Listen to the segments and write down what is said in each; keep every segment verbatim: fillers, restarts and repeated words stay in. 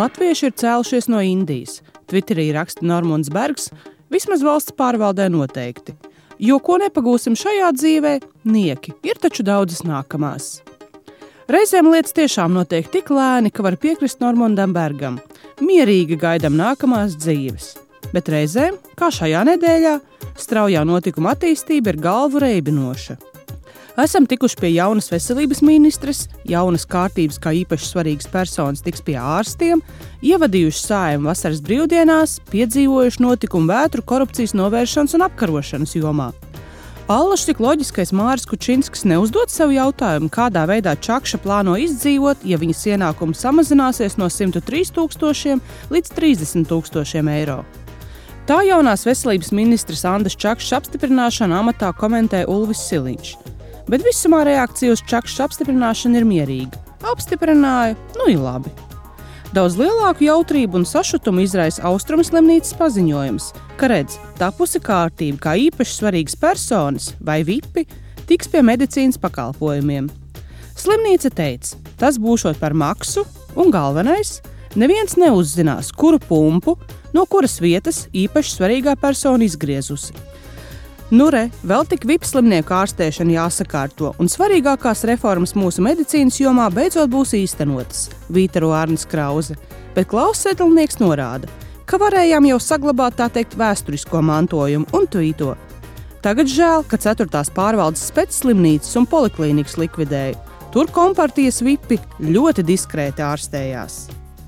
Latvieši ir cēlušies no Indijas. Twitterī raksta Normunds Bergs, vismaz valsts pārvaldē noteikti. Jo ko nepagūsim šajā dzīvē, nieki, ir taču daudzas nākamās. Reizēm lietas tiešām notiek tik lēni, ka var piekrist Normundam Bergam. Mierīgi gaidam nākamās dzīves. Bet reizēm, kā šajā nedēļā, straujā notikuma attīstība ir galvu reibinoša. Esam tikuši pie jaunas veselības ministres, jaunas kārtības kā īpaši svarīgas personas tiks pie ārstiem, ievadījuši Saeimu vasaras brīvdienās, piedzīvojuši notikumu vētru korupcijas novēršanas un apkarošanas jomā. Allaž tik loģiskais Māris Kučinskis neuzdod sev jautājumu, kādā veidā Čakša plāno izdzīvot, ja viņas ienākumi samazināsies no simt trīs tūkstošiem līdz trīsdesmit tūkstošiem eiro. Tā jaunās veselības ministres Andas Čakšas apstiprināšanu amatā komentē Ulvis Siliņš. Bet visumā reakcija uz Čakšas apstiprināšanu ir mierīga. Apstiprināja, nu ir labi. Daudz lielāku jautrību un sašutumu izraisa Austrumu slimnīcas paziņojums, ka redz, tapusi kārtība kā īpaši svarīgas personas vai vipi tiks pie medicīnas pakalpojumiem. Slimnīca teica, tas būšot par maksu un galvenais, neviens neuzzinās, kuru pumpu, no kuras vietas īpaši svarīgā persona izgriezusi. Nu re, vēl tik V I P slimnieku ārstēšana jāsakārto, un svarīgākās reformas mūsu medicīnas jomā beidzot būs īstenotas, vītaro Arnis Krause, bet Klaus Sedlnieks norāda, ka varējām jau saglabāt tā teikt vēsturisko mantojumu un tvīto. Tagad žēl, ka ceturtās pārvaldes specsslimnīcas un poliklīnikas likvidēja. Tur kompartijas vipi ļoti diskrēti ārstējās.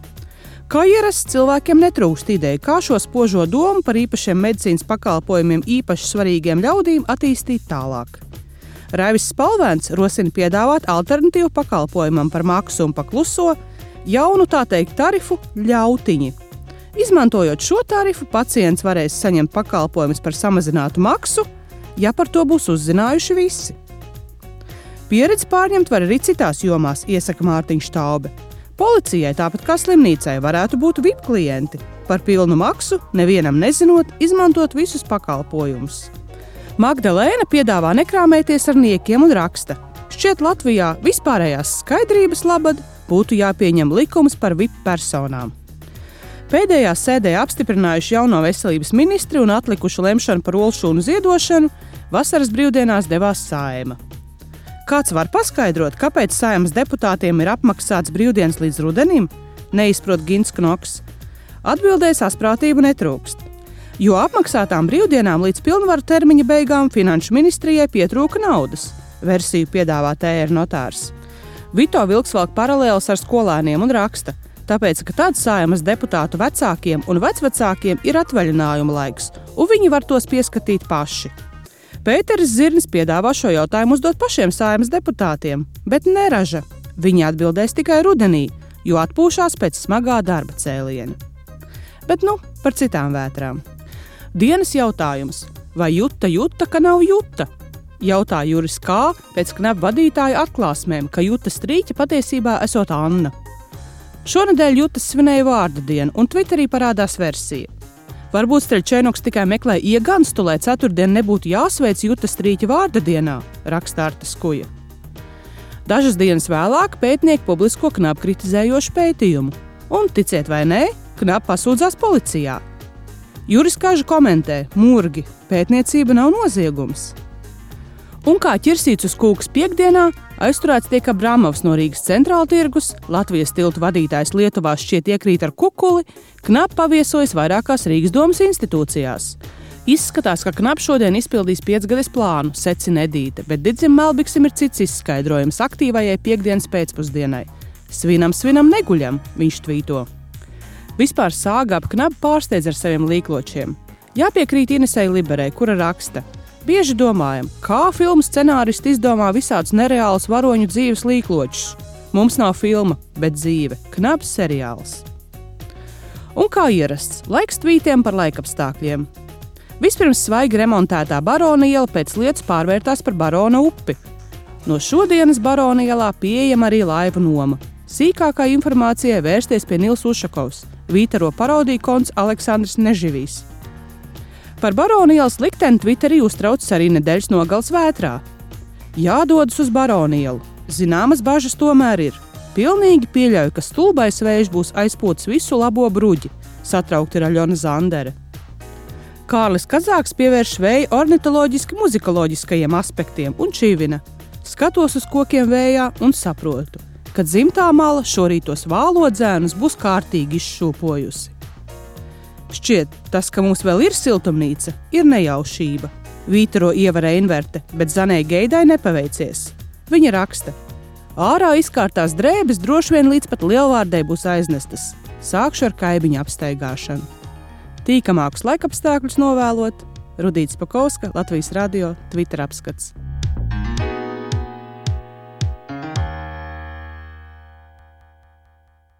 Kā ierasts, cilvēkiem netrūkst ideja, kā šo spožo domu par īpašiem medicīnas pakalpojumiem īpaši svarīgiem ļaudīm attīstīt tālāk. Raivis Spalvēns rosina piedāvāt alternatīvu pakalpojumam par maksu un pakluso, jaunu tā teikt tarifu ļautiņi. Izmantojot šo tarifu, pacients varēs saņemt pakalpojumus par samazinātu maksu, ja par to būs uzzinājuši visi. Pieredzi pārņemt var arī citās jomās, iesaka Mārtiņš Taube. Policijai, tāpat kā slimnīcai, varētu būt V I P klienti, par pilnu maksu, nevienam nezinot, izmantot visus pakalpojumus. Magdalēna piedāvā nekrāmēties ar niekiem un raksta. Šķiet Latvijā vispārējās skaidrības labad būtu jāpieņem likums par V I P personām. Pēdējā sēdē apstiprinājuši jauno veselības ministri un atlikuši lemšanu par olšūnu ziedošanu, vasaras brīvdienās devās Saeima. Kāds var paskaidrot, kāpēc Saeimas deputātiem ir apmaksāts brīvdienas līdz rudenim? Neizprot Gins Knoks. Atbildēs asprātību netrūkst. Jo apmaksātām brīvdienām līdz pilnvaru termiņa beigām Finanšu ministrijai pietrūka naudas. Versiju piedāvā T R notārs. Vito Vilks velk paralēles ar skolēniem un raksta, tāpēc, ka tāds Saeimas deputātu vecākiem un vecvecākiem ir atvaļinājuma laiks, un viņi var tos pieskatīt paši. Pēteris Zirnis piedāvā šo jautājumu uzdot pašiem Saeimas deputātiem, bet neraža. Viņi atbildēs tikai rudenī, jo atpūšās pēc smagā darba cēliena. Bet nu, par citām vētrām. Dienas jautājums. Vai Juta Juta, ka nav Juta? Jautā Juris Kā pēc knapu vadītāja atklāsmēm, ka Juta Strīķa patiesībā esot Anna. Šonedēļ Jutas svinēja vārda dienu, un Twitterī parādās versija. Varbūt Streļčēnoks tikai meklē ieganstu, lai ceturtdien nebūtu jāsveic Jutas Strīķa vārda dienā, raksta Arta Skuja. Dažas dienas vēlāk pētnieki publisko knapu kritizējošu pētījumu. Un, ticiet vai nē, knapu pasūdzās policijā. Juris Kaža komentē, murgi, pētniecība nav noziegums. Un kā ķirsīts uz kūkas piekdienā, aizturēts tiek Abramovs no Rīgas centrāla tirgus, Latvijas tiltu vadītājs Lietuvā šķiet iekrīt ar kukuli, knapi paviesojas vairākās Rīgas domas institūcijās. Izskatās, ka knapi šodien izpildīs piecgades plānu, secina Edīte, bet Didzim Melbiksim ir cits izskaidrojums aktīvajai piekdienas pēcpusdienai. Svinam, svinam, neguļam, viņš tvīto. Vispār sāga ap knapi pārsteidz ar saviem līkločiem. Jāpiekrīt Inesei Liberei, kura raksta. Bieži domājam, kā filmu scenāristi izdomā visādus nereālus varoņu dzīves līkločus. Mums nav filma, bet dzīve, knaps seriāls. Un kā ierasts, laiks tvītiem par laikapstākļiem. Vispirms svaigi remontētā Barona iela pēc lietas pārvērtās par Barona upi. No šodienas Barona ielā pieejama arī laivu noma. Sīkākā informācijai vērsties pie Nils Ušakovs, vītaro parodiju konts Aleksandrs Neživīs. Par Barona ielas likteni Twitterī uztraucas arī nedēļas nogales vētrā. Jādodas uz Barona ielu. Zināmas bažas tomēr ir. Pilnīgi pieļauju, ka stulbais vējš būs aizpūtis visu labo bruģi, satraukti ir Aļona Zandere. Kārlis Kazāks pievērš vēju ornitoloģiski muzikoloģiskajiem aspektiem un čivina. Skatos uz kokiem vējā un saprotu, ka dzimtā mala šorītos vālodzēnus būs kārtīgi izšūpojusi. Šķiet, tas, ka mums vēl ir siltumnīca, ir nejaušība. Vītaro Ieva Reinverte, bet Zanei Geidai nepaveicies. Viņa raksta: ārā izkārtās drēbes droši vien līdz pat lielvārdei būs aiznestas. Sākšu ar kaibiņu apstaigāšanu. Tīkamākus laikapstākļus novēlot. Rudīts Pakovska, Latvijas radio, Twitter apskats.